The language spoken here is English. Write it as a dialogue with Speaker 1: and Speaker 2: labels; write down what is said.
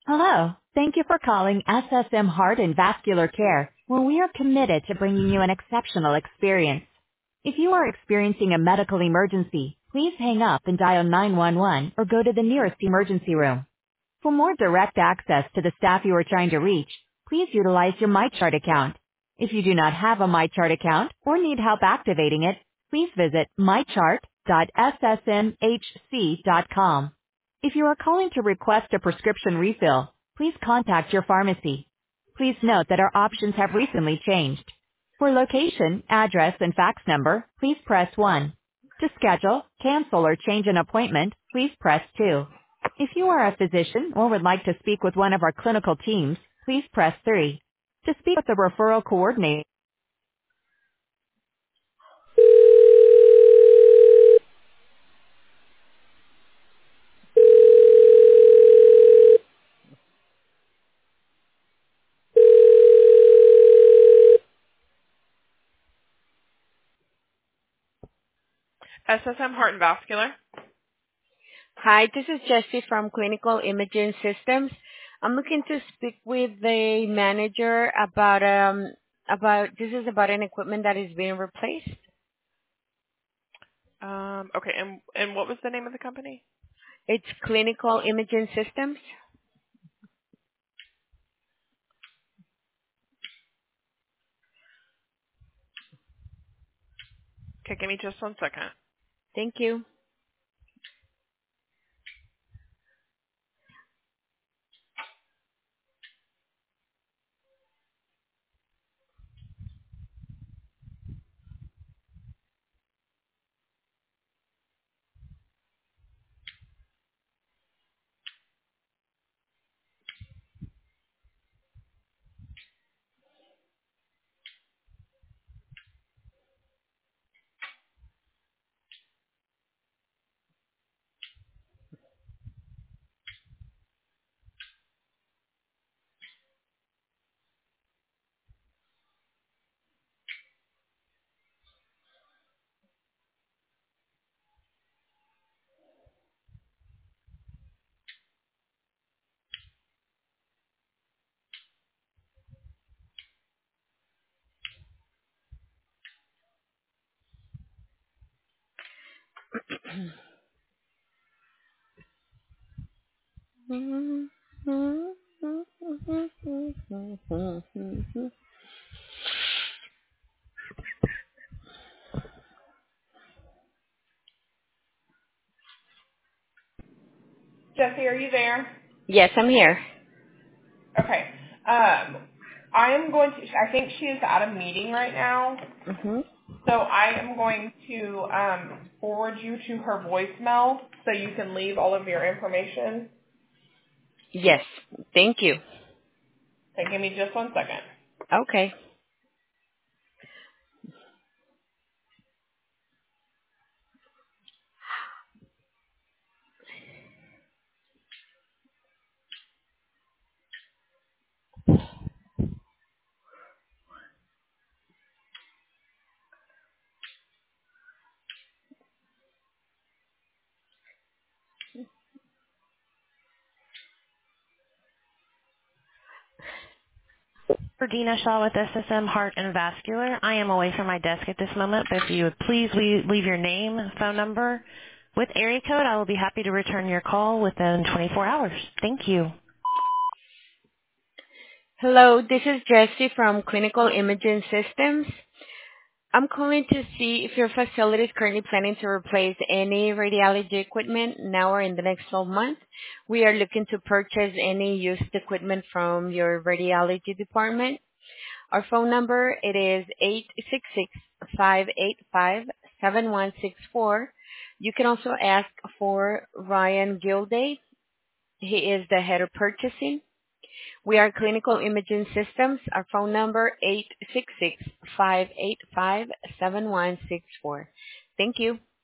Speaker 1: Hello. Thank you for calling SSM Heart and Vascular Care, where we are committed to bringing you an exceptional experience. If you are experiencing a medical emergency, please hang up and dial 911 or go to the nearest emergency room. For more direct access to the staff you are trying to reach, please utilize your MyChart account. If you do not have a MyChart account or need help activating it, please visit mychart.ssmhc.com. If you are calling to request a prescription refill, please contact your pharmacy. Please note that our options have recently changed. For location, address, and fax number, please press 1. To schedule, cancel, or change an appointment, please press 2. If you are a physician or would like to speak with one of our clinical teams, please press 3. To speak with the referral coordinator, SSM Heart and Vascular.
Speaker 2: Hi, this is Jessie from Clinical Imaging Systems. I'm looking to speak with the manager about this is about an equipment that is being replaced.
Speaker 1: Okay, and what was the name of the company?
Speaker 2: It's Clinical Imaging Systems.
Speaker 1: Okay, give me just 1 second.
Speaker 2: Thank you.
Speaker 1: Jesse, are you there?
Speaker 2: Yes, I'm here.
Speaker 1: Okay. I am going to, I think she is at a meeting right now,
Speaker 2: hmm
Speaker 1: so I am going to forward you to her voicemail so you can leave all of your information.
Speaker 2: Yes, thank you.
Speaker 1: Okay, give me just 1 second.
Speaker 2: Okay.
Speaker 3: For Dina Shaw with SSM Heart and Vascular. I am away from my desk at this moment, but if you would please leave your name, phone number with area code, I will be happy to return your call within 24 hours. Thank you.
Speaker 2: Hello, this is Jessie from Clinical Imaging Systems. I'm calling to see if your facility is currently planning to replace any radiology equipment now or in the next 12 months. We are looking to purchase any used equipment from your radiology department. Our phone number, it is 866-585-7164. You can also ask for Ryan Gilday. He is the head of purchasing. We are Clinical Imaging Systems. Our phone number, 866-585-7164. Thank you.